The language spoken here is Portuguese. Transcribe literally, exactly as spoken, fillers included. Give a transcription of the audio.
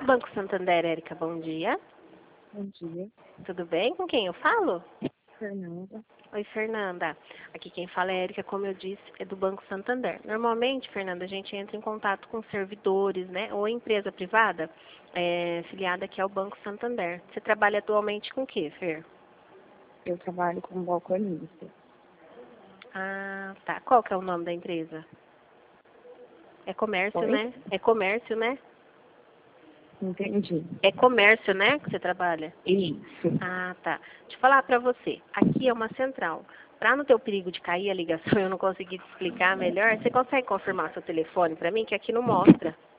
Banco Santander, Érica, bom dia. Bom dia, Tudo bem? Com quem eu falo? Fernanda. Oi, Fernanda. Aqui quem fala é Érica, como eu disse, é do Banco Santander. Normalmente, Fernanda, a gente entra em contato com servidores, né? Ou empresa privada, é, filiada aqui ao Banco Santander. Você trabalha atualmente com o quê, Fer? Eu trabalho como balconista. Ah, tá. Qual que é o nome da empresa? É comércio, Oi? né? É comércio, né? Entendi. É comércio, né, que você trabalha? Isso. Ah, tá. Deixa eu falar pra você. Aqui é uma central. Pra não ter o perigo de cair a ligação e eu não conseguir te explicar melhor, você consegue confirmar seu telefone pra mim? Que aqui não mostra.